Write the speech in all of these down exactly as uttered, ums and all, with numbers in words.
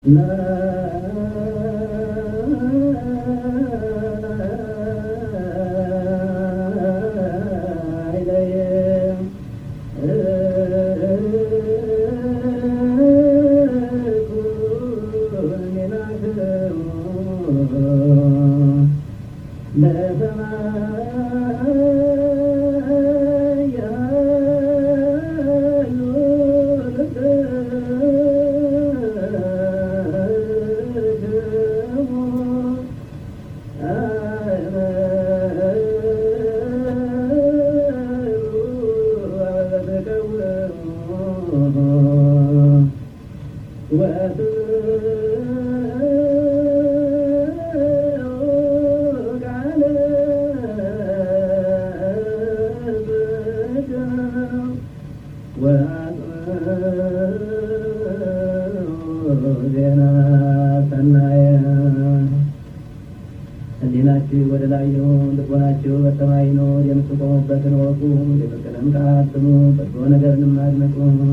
ህሊናችሁ ወደ ላይ ይሁን፣ ልቦናችሁ በሰማይ ይኑር። የምትቆሙበትን ወቁ፣ የፍቅርን ቃል ስሙ፣ በጎ ነገርንም አድምጡ።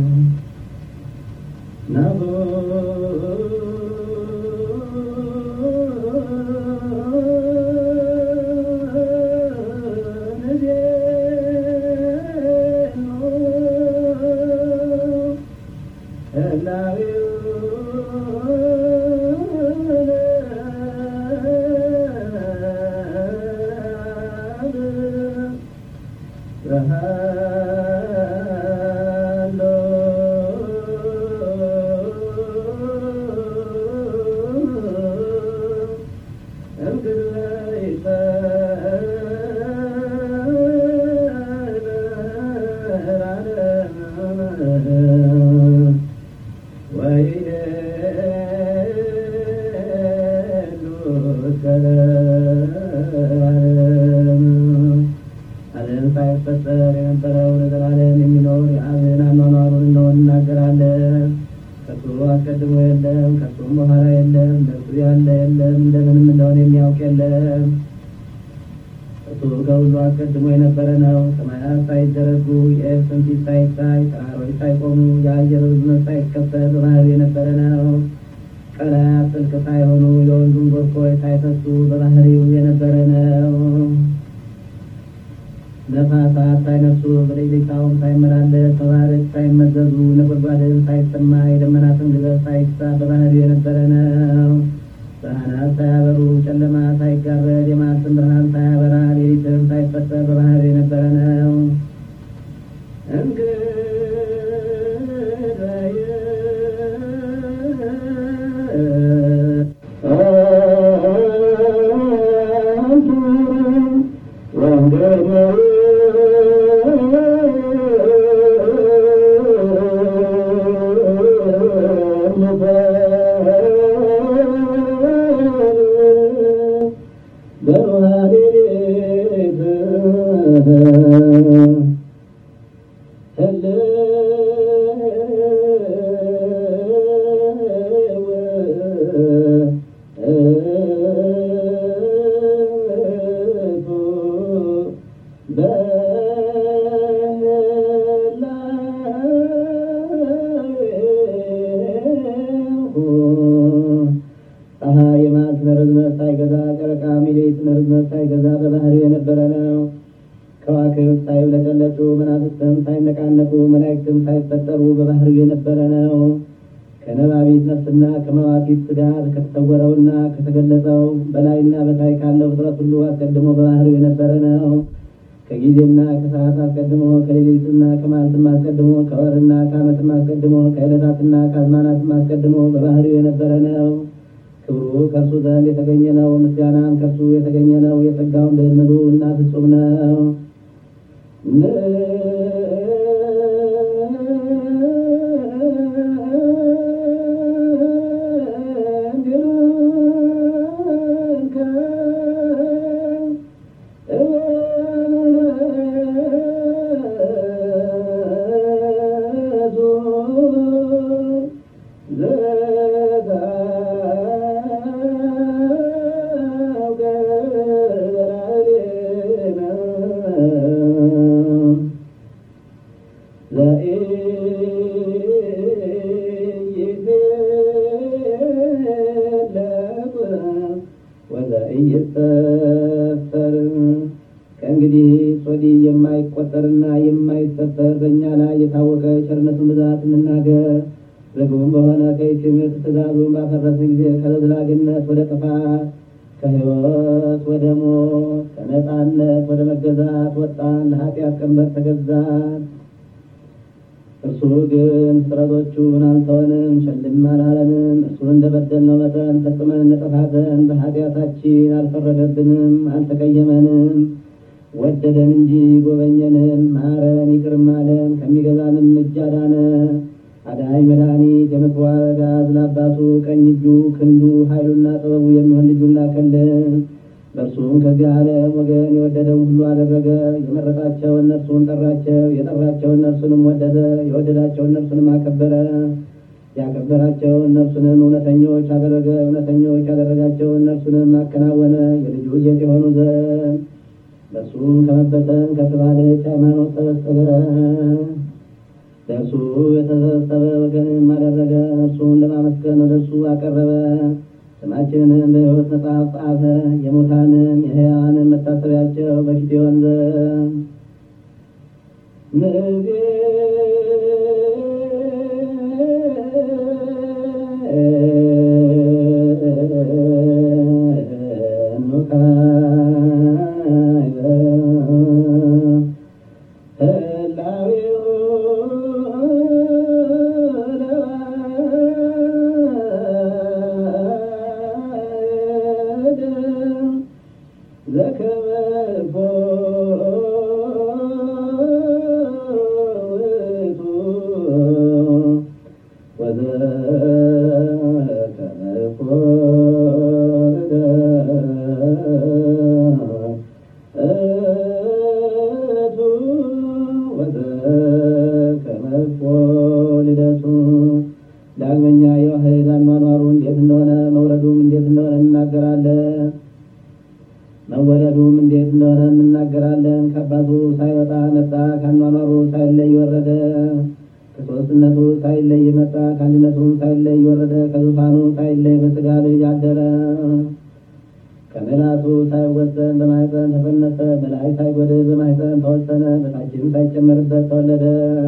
ናሁ ነፋሳት ሳይነሱ በሌሊታውም ሳይመላለስ ተባረክ ሳይመዘዙ ነጎድጓድም ሳይሰማ የደመናትም ግዘት ሳይሳ በባህሪው የነበረ ነው። ብርሃናት ሳያበሩ ጨለማ ሳይጋረድ የማስም ብርሃን ሳያበራ ሌሊትም ሳይፈጠር በባህሪው የነበረ ነው። ከነባቢት ነፍስና ከመዋቲት ስጋት ከተሰወረውና ከተገለጸው በላይና በታይ ካለው ፍጥረት ሁሉ አስቀድሞ በባህሪው የነበረ ነው። ከጊዜና ከሰዓት አስቀድሞ ከሌሊትና ከመዓልትም አስቀድሞ ከወርና ከዓመትም አስቀድሞ ከዕለታትና ከአዝማናትም አስቀድሞ በባህሪው የነበረ ነው። ክብሩ ከእርሱ ዘንድ የተገኘ ነው። ምስጋናም ከእርሱ የተገኘ ነው። የጸጋውን ልዕል ምሉ እና ፍጹም ነው። እየሰፈር ከእንግዲህ ወዲህ የማይቆጠርና የማይሰፈር በእኛ ላይ የታወቀ ቸርነቱን ብዛት እንናገር። ርግቡም በሆነ ከኢትምህርት ትእዛዙን ባፈረስን ጊዜ ከዘላግነት ወደ ጥፋት ከሕይወት ወደ ሞት ከነጻነት ወደ መገዛት ወጣን፣ ለኃጢአት ቀንበር ተገዛን። እርሱ ግን ፍጥረቶቹን አልተወንም፣ ቸልም አላለንም። እርሱን እንደበደልነው መጠን ፈጽመን እንጠፋ ዘንድ በኃጢአታችን አልፈረደብንም፣ አልተቀየመንም። ወደደን እንጂ ጎበኘንም፣ ማረን፣ ይቅርም አለን፣ ከሚገዛንም እጅ አዳነን። አዳኝ መድኃኒት የምትዋረድ ለአባቱ ቀኝ እጁ ክንዱ ኃይሉና ጥበቡ የሚሆን ልጁን ላከልን። በእርሱም ከዚህ ዓለም ወገን የወደደውን ሁሉ አደረገ። የመረጣቸው እነርሱን ጠራቸው፣ የጠራቸው እነርሱንም ወደደ፣ የወደዳቸው እነርሱንም አከበረ። ያከበራቸው እነርሱንም እውነተኞች አደረገ፣ እውነተኞች ያደረጋቸው እነርሱንም አከናወነ። የልጁ ጌጥ የሆኑ ዘንድ በእርሱም ከመበተን ከፍ ባለች ሃይማኖት ሰበሰበ። ለእርሱ የተሰበሰበ ወገንም አደረገ። እርሱን ለማመስገን ወደ እርሱ አቀረበ። ስማችንንም በሕይወት መጽሐፍ ጻፈ። የሙታንም የሕያዋንም መታሰቢያቸው በፊት ይሆን ዘንድ ዳግመኛ የዋህድ አኗኗሩ እንዴት እንደሆነ መውረዱም እንዴት እንደሆነ እንናገራለን። መወለዱም እንዴት እንደሆነ እንናገራለን። ከአባቱ ሳይወጣ መጣ፣ ከአኗኗሩ ሳይለይ ወረደ። ከሦስትነቱ ሳይለይ መጣ፣ ከአንድነቱም ሳይለይ ወረደ። ከዙፋኑ ሳይለይ በሥጋ ልጅ አደረ። ከመላቱ ሳይወሰን በማኅፀን ተጸነሰ። በላይ ሳይጎድል በማኅፀን ተወሰነ። በታችም ሳይጨመርበት ተወለደ።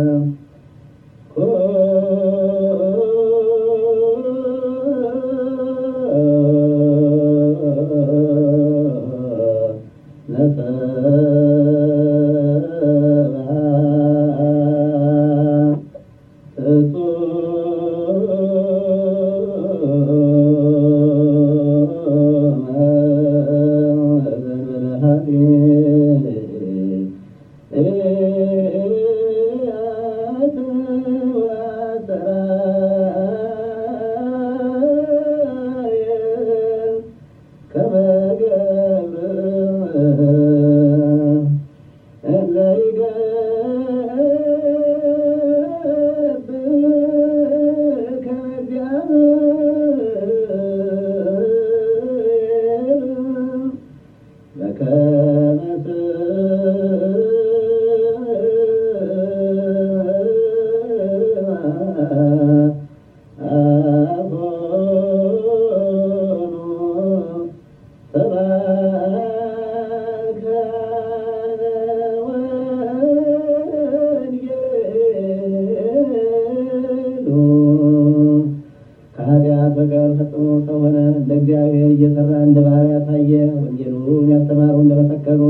በቀር ፈጽሞ ሰው ሆነ። እንደ እግዚአብሔር እየሰራ እንደ ባሪያ ታየ። ወንጌሉን ያስተማሩ እንደመሰከሩ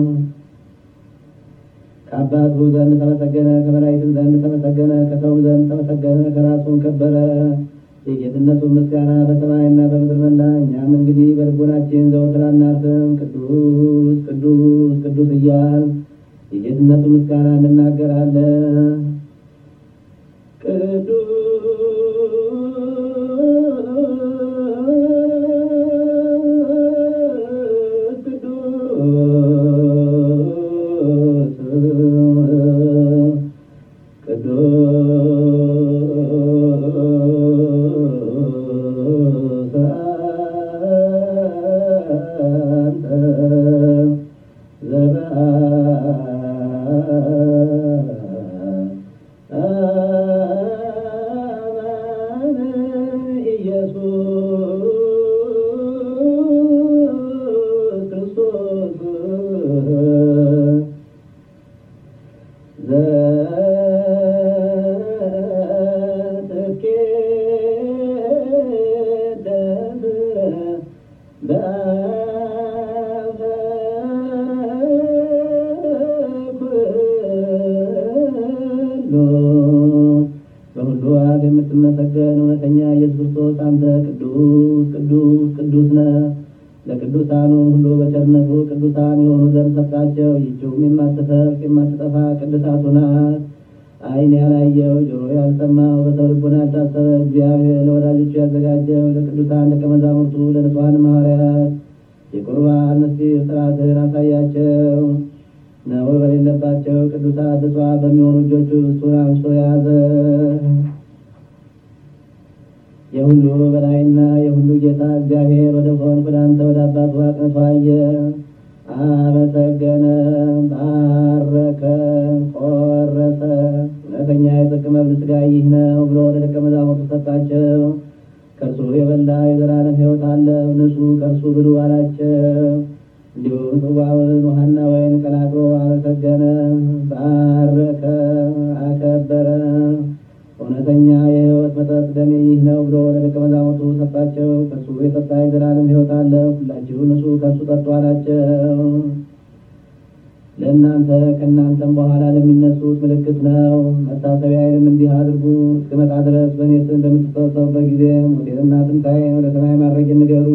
ከአባቱ ዘንድ ተመሰገነ፣ ከመላእክት ዘንድ ተመሰገነ፣ ከሰው ዘንድ ተመሰገነ፣ ከራሱም ከበረ። የጌትነቱን ምስጋና በሰማይና በምድር መላ። እኛም እንግዲህ በልቦናችን ዘወትር አናርፍም ቅዱስ ቅዱስ ቅዱስ እያል የጌትነቱ ምስጋና እንናገራለን። ቅዱስ ቅዱስ ቅዱስ ቅዱስ ነህ። ለቅዱሳኑ ሁሉ በቸርነቱ ቅዱሳን የሆኑ ዘንድ ሰጣቸው። ይህችውም የማትፈርቅ የማትጠፋ ቅዱሳቱ ናት። ዓይን ያላየው ጆሮ ያልሰማው በሰው ልቦና ያልታሰበ እግዚአብሔር ለወዳጆቹ ያዘጋጀው ለቅዱሳን ደቀ መዛሙርቱ ለንጹሐን ሐዋርያት የቁርባን ምስጢር ሥርዓትን አሳያቸው። ነውር በሌለባቸው ቅዱሳት ብፁዓን በሚሆኑ እጆቹ እሱን አንስቶ ያዘ። የሁሉ በላይና የሁሉ ጌታ እግዚአብሔር ወደ ሆንክ ወደ አንተ ወደ አባቱ አቅንቶ አየ፣ አመሰገነ፣ ባረከ፣ ቆረሰ። እውነተኛ የጽድቅ መብል ሥጋ ይህ ነው ብሎ ለደቀ መዛሙርቱ ሰጣቸው። ከእርሱ የበላ የዘላለም ሕይወት አለው፣ ንሱ ከእርሱ ብሉ አላቸው። እንዲሁም ጽዋውን ውሃና ወይን ቀላቅሎ አመሰገነ፣ ባረከ፣ አከበረ። እውነተኛ የሕይወት መጠጥ ደሜ ይህ ነው ብሎ ለደቀ መዛሙርቱ ሰጣቸው። ከእርሱ የጠጣ የዘላለም ሕይወት አለው፣ ሁላችሁ ንሱ ከእርሱ ጠጡ አላቸው። ለእናንተ ከእናንተም በኋላ ለሚነሱት ምልክት ነው። መታሰቢያዬንም እንዲህ አድርጉ። እስክመጣ ድረስ በእኔ ስም በምትሰበሰቡበት ጊዜ ሞቴንና ትንሣኤን ወደ ሰማይ ማድረጌን ንገሩ።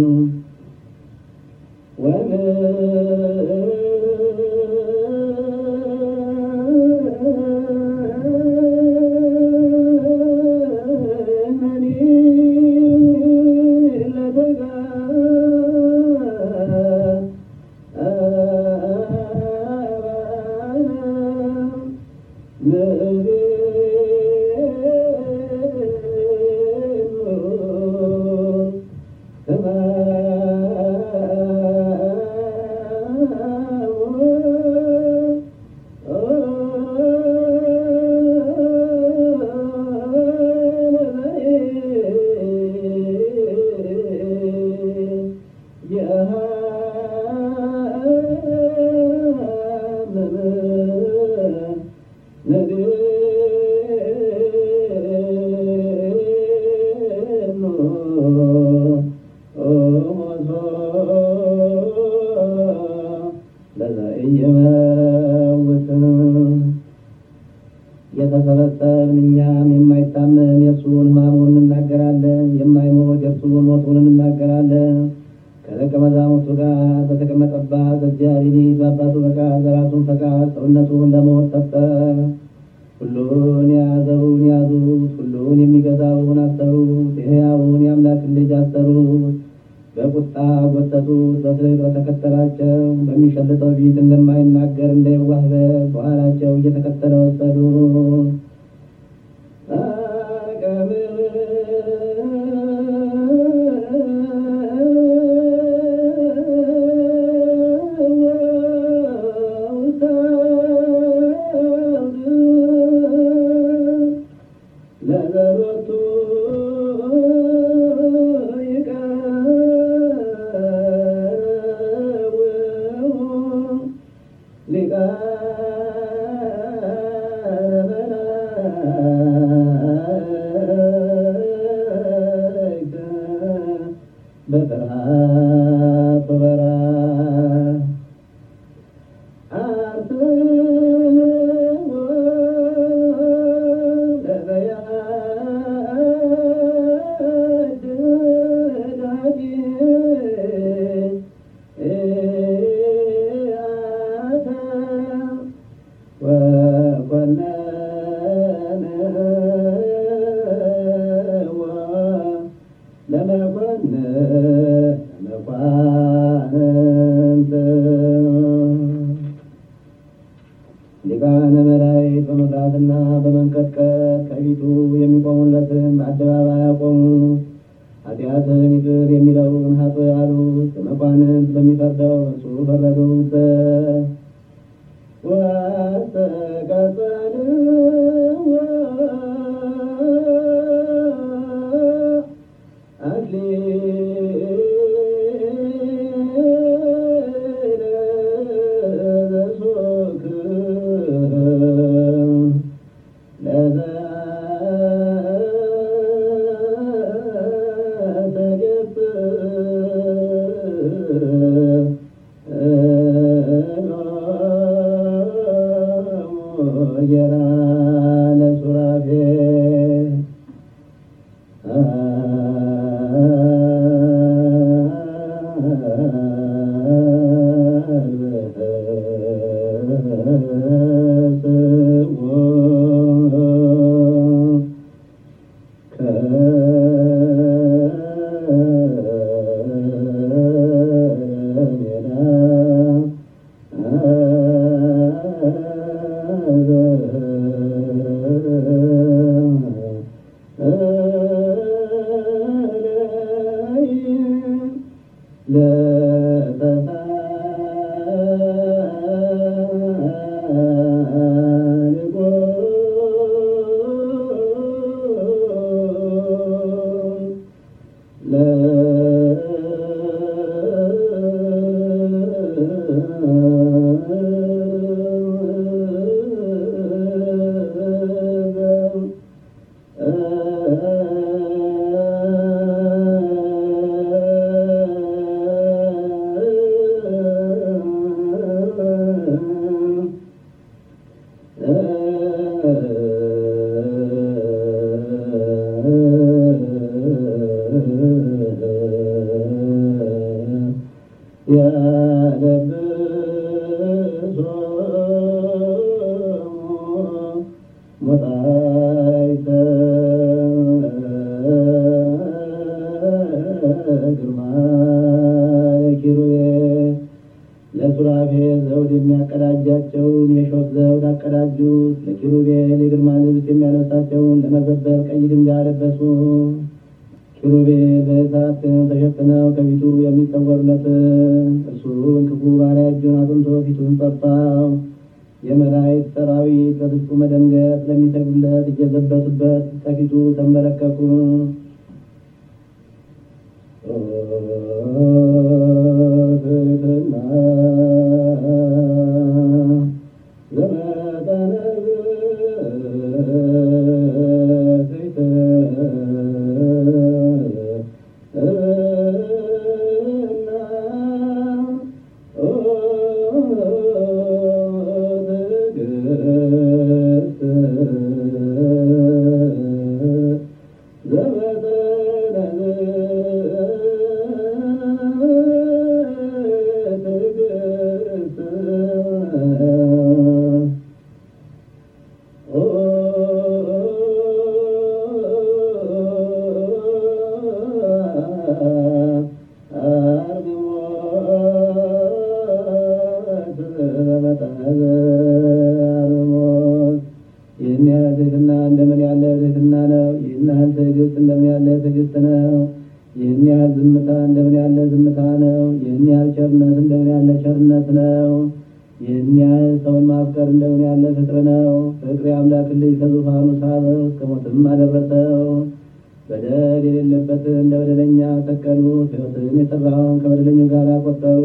የተሰበሰብን እኛም የማይታመን የእርሱን ሕማሙን እንናገራለን፣ የማይሞት የእርሱን ሞቱን እንናገራለን። ከደቀ መዛሙርቱ ጋር በተቀመጠባት በዚያ ሌሊት በአባቱ ፈቃድ በራሱን ፈቃድ ሰውነቱን ለሞት ሰጠ። ሁሉን የያዘውን ያዙት፣ ሁሉን የሚገዛውን አሰሩት፣ የሕያውን የአምላክን ልጅ አሰሩት። በቁጣ ጎተቱት፣ በፍቅር ተከተላቸው። በሚሸልጠው ፊት እንደማይናገር እንደ የዋህ በግ በኋላቸው እየተከተለ ወሰዱ። ሊቃነ መላእክት በመፍራትና በመንቀጥቀጥ ከፊቱ የሚቆሙለትን በአደባባይ አቆሙ። ኃጢአትን ይቅር የሚለውን ኃጥእ አሉት። በመኳንንት በሚፈርደው እርሱ ፈረዱበት። Uh ለሱራፌል ዘውድ የሚያቀዳጃቸውን የሾህ ዘውድ አቀዳጁት። ለኪሩቤል የግርማ ልብስ የሚያለብሳቸውን ለመዘበር ቀይ ግምጃ ለበሱ። ኪሩቤል በእሳት ተሸፍነው ከፊቱ የሚሰወሩለትን እርሱን ክፉ ባሪያ እጁን አጥንቶ ፊቱን ጠፋው። የመላእክት ሰራዊት በፍጹም መደንገጥ ለሚሰግዱለት እየዘበቱበት ከፊቱ ተንበረከኩ። ይህን ያህል ትሕትና እንደምን ያለ ትሕትና ነው! ይህን ያህል ትዕግስት እንደምን ያለ ትዕግስት ነው! ይህን ያህል ዝምታ እንደምን ያለ ዝምታ ነው! ይህን ያህል ቸርነት እንደምን ያለ ቸርነት ነው! ይህን ያህል ሰውን ማፍቀር እንደምን ያለ ፍቅር ነው! ፍቅር የአምላክ ልጅ ከዙፋኑ ሳበው እስከ ሞትም አደረሰው። በደል የሌለበትን እንደ በደለኛ ሰቀሉት። ሕይወትን የሠራውን ከበደለኞች ጋር ቆጠሩ።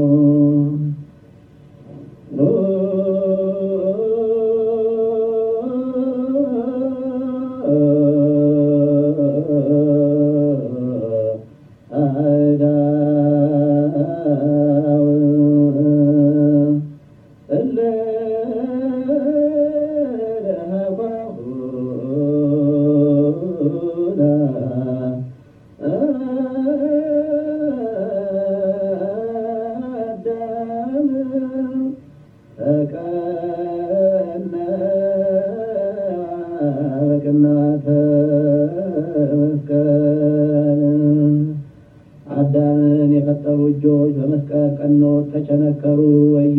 አዳምን የፈጠሩ እጆች በመስቀል ቀኖት ተቸነከሩ። ወዮ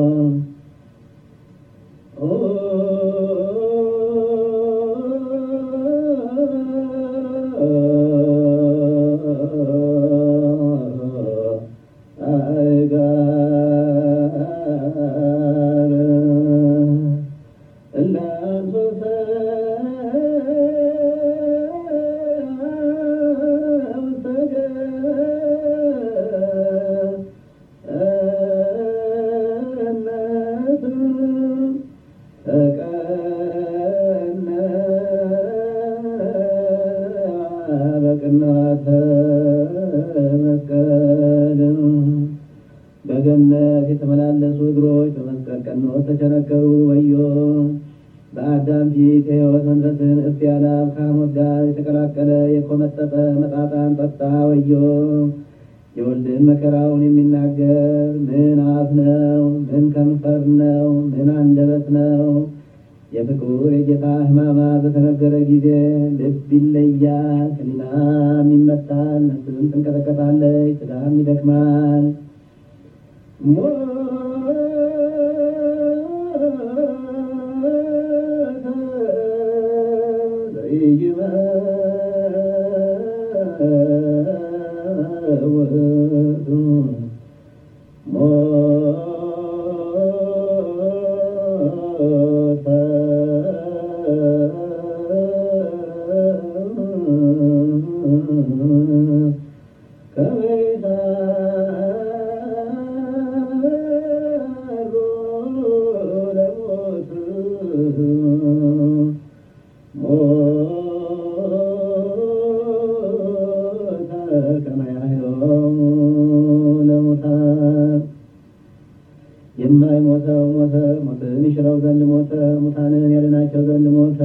በገነት የተመላለሱ እግሮች በመስቀል ቀኖት ተቸነከሩ። ወዮ በአዳም ፊት የሕይወት መንፈስን እፍ ያለ ከሐሞት ጋር የተቀላቀለ የኮመጠጠ መጣጣን ጠጣ። ወዮ የወልድን መከራውን የሚናገር ምን አፍ ነው? ምን ከንፈር ነው? ምን አንደበት ነው? የፍቅሩ የጌታ ሕማማት በተነገረ ጊዜ ልብ ይለያል፣ ሕሊናም ይመታል፣ ነፍስም ትንቀጠቀጣለች፣ ሥጋም ይደክማል። ሞት የማይሞተው ሞተ፣ ሞትን ይሽረው ዘንድ ሞተ፣ ሙታንን ያድናቸው ዘንድ ሞተ።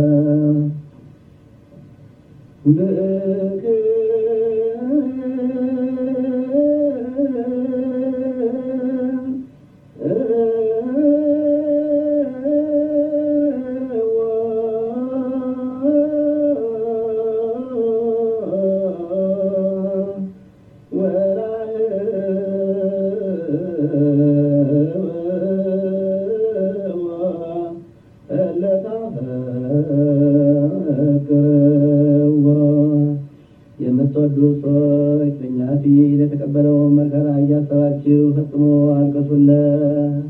የምትወዱ ሰዎች በእኛ ፊት የተቀበለውን መከራ እያሰባችሁ ፈጽሞ አልቅሱለት።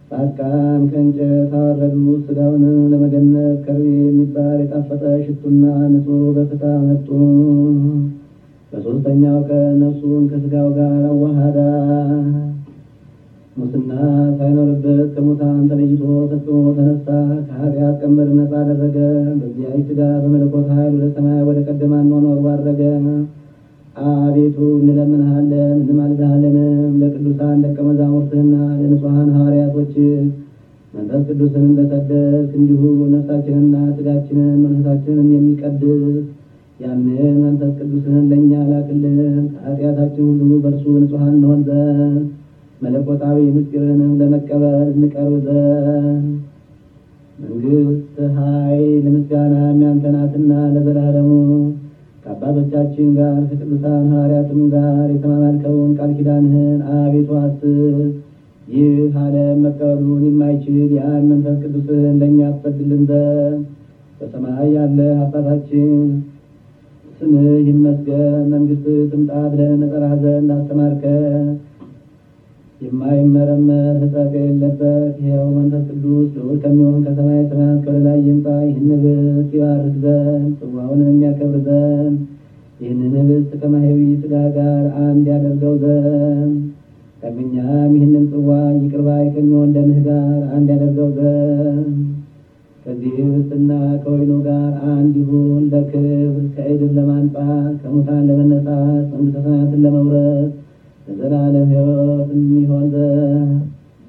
ጻድቃን ከእንጨት አወረዱ። ሥጋውን ለመገነዝ ከርቤ የሚባል የጣፈጠ ሽቱና ንጹሕ በፍታ መጡ። በሦስተኛው ቀን ነፍሱን ከሥጋው ጋር አዋሃዳ። ሙስና ሳይኖርበት ከሙታን ተለይቶ ፈጽሞ ተነሳ። ከኃጢአት ቀንበር ነፃ አደረገ። በዚያች ሥጋ በመለኮት ኃይል ወደ ሰማይ ወደ ቀደመ አኗኗሩ አረገ። አቤቱ እንለምንሃለን እንማልድሃለንም ለቅዱሳን ደቀ መዛሙርትህና ለንጹሐን ሐዋርያቶች መንፈስ ቅዱስን እንደሰደድክ እንዲሁ ነፍሳችንና ሥጋችንን መንፈሳችንን የሚቀድስ ያንን መንፈስ ቅዱስን ለእኛ ላክልን። ከኃጢአታችን ሁሉ በእርሱ ንጹሐን እንሆን ዘንድ መለኮታዊ ምስጢርንም ለመቀበል እንቀርብ ዘንድ መንግሥት፣ ኃይል፣ ምስጋና ያንተ ናትና ለዘላለሙ። ከአባቶቻችን ጋር ከቅዱሳን ሐዋርያትም ጋር የተማማልከውን ቃል ኪዳንህን አቤቱ አስብ። ይህ ዓለም መቀበሉን የማይችል ያን መንፈስ ቅዱስህን ለእኛ ትሰድልን ዘንድ በሰማይ ያለ አባታችን ስምህ ይመስገን። መንግሥትህ ትምጣ ብለን እንጠራህ ዘንድ አስተማርከን። የማይመረመር ሕጸት የሌለበት ይኸው መንፈስ ቅዱስ ልዑል ከሚሆን ከሰማይ ሰማያት ከወደ ላይ ይምጣ። ይህን ኅብስት ይባርክ ዘንድ ጽዋውንም ያከብር ዘንድ ይህንን ኅብስት ከማኅየዊ ሥጋ ጋር አንድ ያደርገው ዘንድ ዳግመኛም ይህንን ጽዋ ይቅር ባይ ከሚሆን ደምህ ጋር አንድ ያደርገው ዘንድ ከዚህ ኅብስትና ከወይኑ ጋር አንድ ይሁን። ለክብር ከዕድፍ ለማንጻት ከሙታን ለመነሳት መንግሥተ ሰማያትን ለመውረስ ለዘላለም ሕይወት የሚሆን ዘንድ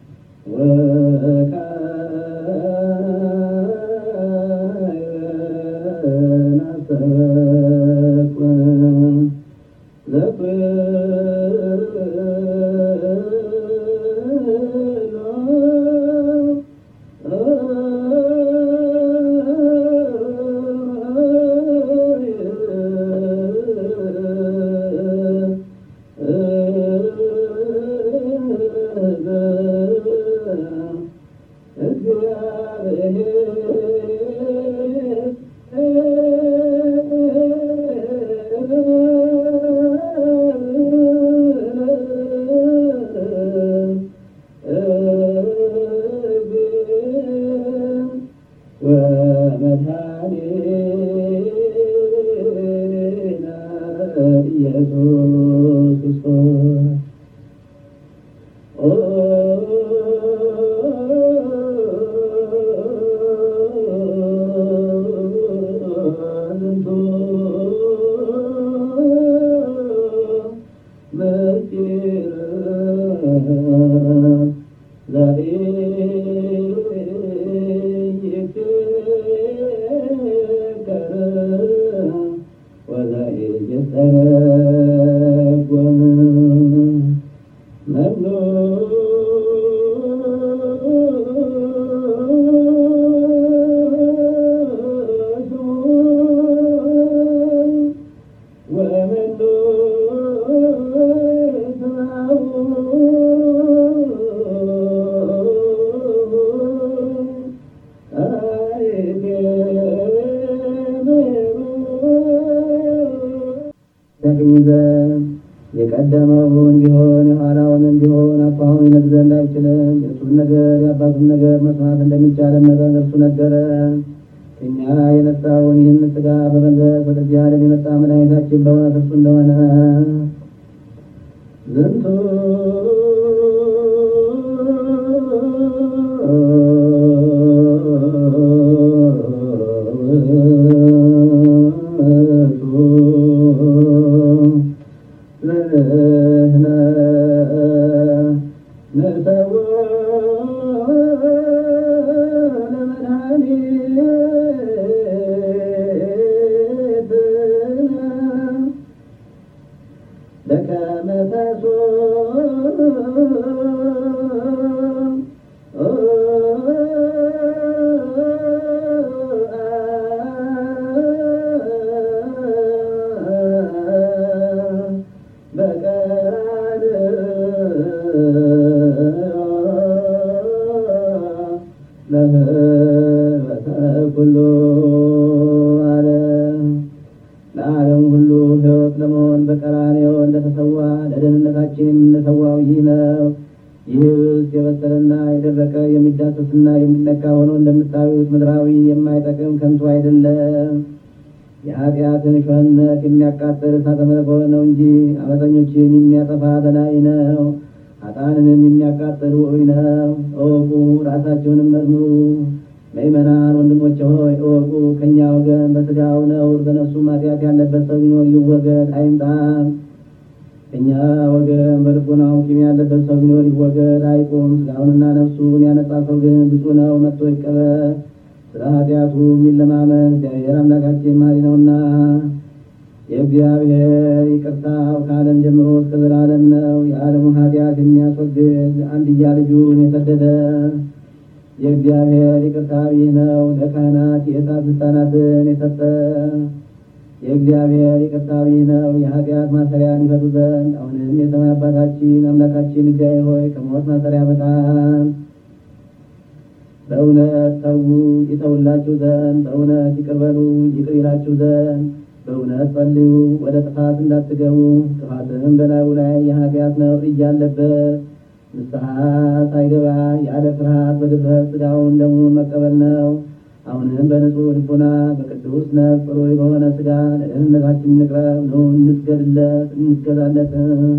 የቀደመውን ቢሆን የኋላውንም ቢሆን አኳሁን ይነግር ዘንድ አይችልም። የእርሱን ነገር የአባቱን ነገር መስማት እንደሚቻል መጠን እርሱ ነገረ። ከእኛ የነሳውን ይህን ሥጋ በመልበስ ወደዚህ ዓለም የመጣ መድኃኒታችን በእውነት እርሱ እንደሆነ ዝንቱ ሁሉ ዓለም ለዓለም ሁሉ ሕይወት ለመሆን በቀራንዮ እንደተሰዋ ለደህንነታችን የምንሰዋው ይህ ነው። ይህ ኅብስት የበሰለና የደረቀ የሚዳሰስና የሚነካ ሆኖ እንደምታዩት ምድራዊ የማይጠቅም ከንቱ አይደለም። የኃጢአትን ሸህነት የሚያቃጥል እሳተ መለኮት ነው እንጂ አመፀኞችን የሚያጠፋ በላይ ነው። ኃጥአንንም የሚያቃጥል ውዑይ ነው። እወቁ፣ ራሳቸውንም መርምሩ። ምእመናን ወንድሞቼ ሆይ እወቁ፣ ከእኛ ወገን በሥጋው ነውር በነፍሱም ኃጢአት ያለበት ሰው ቢኖር ይወገድ አይምጣም። ከእኛ ወገን በልቡናው ቂም ያለበት ሰው ቢኖር ይወገድ አይቁም። ሥጋውንና ነፍሱን ያነጻ ሰው ግን ብፁዕ ነው፣ መጥቶ ይቀበል። ስለ ኃጢአቱ የሚለማመን እግዚአብሔር አምላካችን መሐሪ ነውና። የእግዚአብሔር ይቅርታው ከዓለም ጀምሮ እስከ ዘላለም ነው። የዓለሙን ኃጢአት የሚያስወግድ አንድያ ልጁን የሰደደ የእግዚአብሔር ይቅርታ ይህ ነው። ለካህናት የእሳት ልሳናትን የሰጠ የእግዚአብሔር ይቅርታ ይህ ነው። የኃጢአት ማሰሪያን ይፈቱ ዘንድ አሁንም የሰማይ አባታችን አምላካችን እግዚአብሔር ሆይ ከሞት ማሰሪያ በጣም በእውነት ተዉ ይተውላችሁ ዘንድ በእውነት ይቅር በሉ ይቅር ይላችሁ ዘንድ በእውነት ጸልዩ፣ ወደ ጥፋት እንዳትገቡ። ጥፋትም በላዩ ላይ የኃጢአት ነው እያለበት ንስሐ ሳይገባ ያለ ፍርሃት በድፍረት ሥጋውን ደሙን መቀበል ነው። አሁንም በንጹሕ ልቡና በቅዱስ ነፍስ ሩይ በሆነ ሥጋ ለደህንነታችን እንቅረብ። ኑ እንስገድለት እንገዛለትም።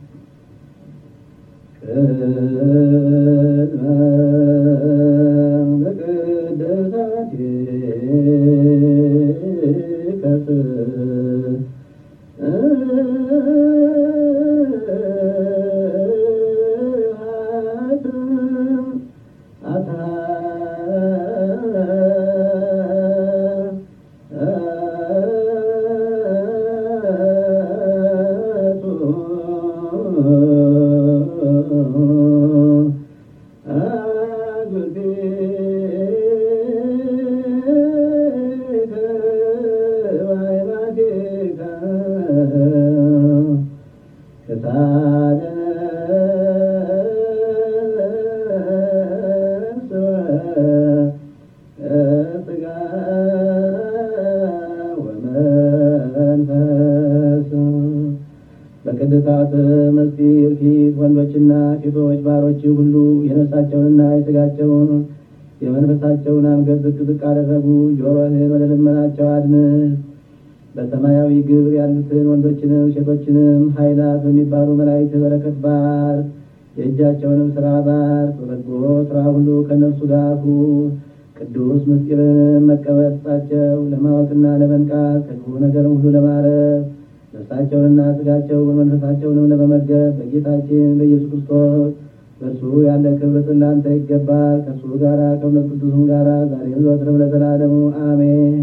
በቅድሳት መስጊድ ፊት ወንዶችና ሴቶች ባሮች ሁሉ የነፍሳቸውንና የሥጋቸውን የመንፈሳቸውን አንገት ዝቅ ዝቅ አደረጉ። ጆሮህን ወደ ልመናቸው አድምጥ። በሰማያዊ ግብር ያሉትን ወንዶችንም ሴቶችንም ኃይላት በሚባሉ መላእክት በረከት ባር፣ የእጃቸውንም ሥራ ባር። በበጎ ሥራ ሁሉ ከእነርሱ ጋር ሁን። ቅዱስ ምስጢርን መቀበል ስጣቸው። ለማወቅና ለመንቃት ከክፉ ነገርም ሁሉ ለማረፍ ነፍሳቸውንና ሥጋቸውን መንፈሳቸውንም ለመመገብ በጌታችን በኢየሱስ ክርስቶስ በእርሱ ያለ ክብር ጽላንተ ይገባል። ከእሱ ጋራ ከእውነት ቅዱስም ጋራ ዛሬም ዘወትርም ለዘላለሙ አሜን።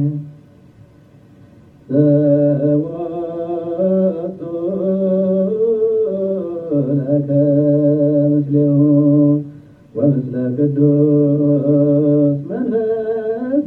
ዘወቱ ለከ ምስሌሁ ወምስለ ቅዱስ መንፈስ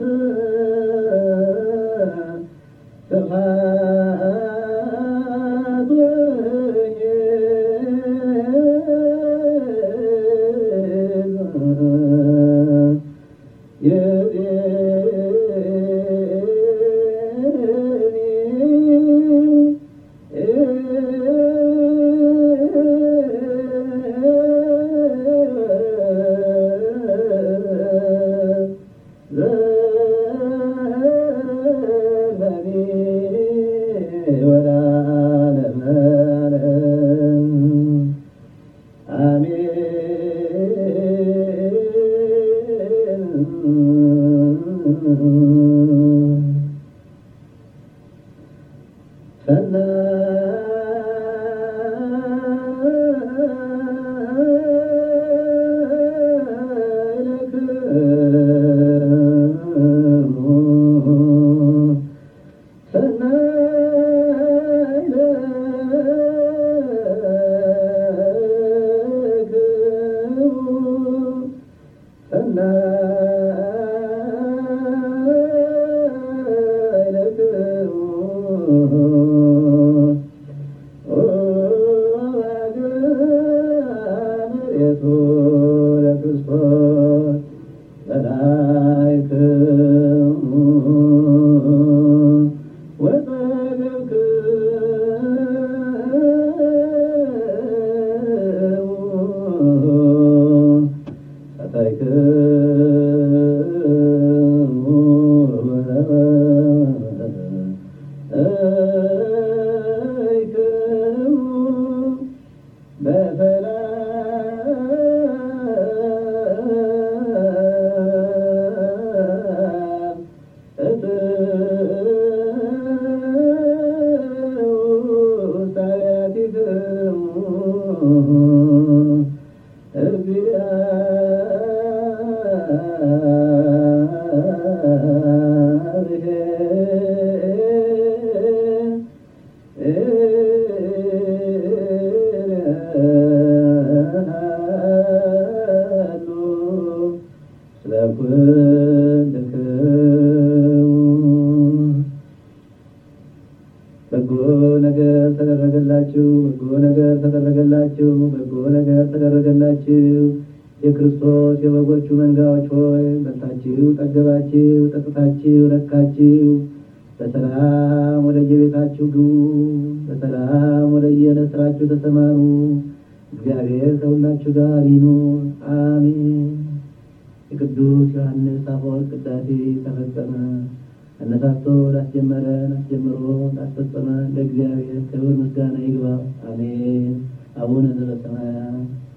በጎ ነገር ተደረገላችሁ፣ በጎ ነገር ተደረገላችሁ፣ በጎ ነገር ተደረገላችሁ። የክርስቶስ የበጎቹ መንጋዎች ሆይ በልታችሁ ጠገባችሁ፣ ጠጥታችሁ ረካችሁ። በሰላም ወደ የቤታችሁ ግቡ፣ በሰላም ወደ የዕለት ሥራችሁ ተሰማሩ። እግዚአብሔር ከሁላችሁ ጋር ይኑር፣ አሜን። የቅዱስ ዮሐንስ አፈወርቅ ቅዳሴ ተፈጸመ። አነሳስቶ ላስጀመረን አስጀምሮ ላስፈጸመን ለእግዚአብሔር ክብር ምስጋና ይግባው፣ አሜን። አቡነ ዘበሰማያት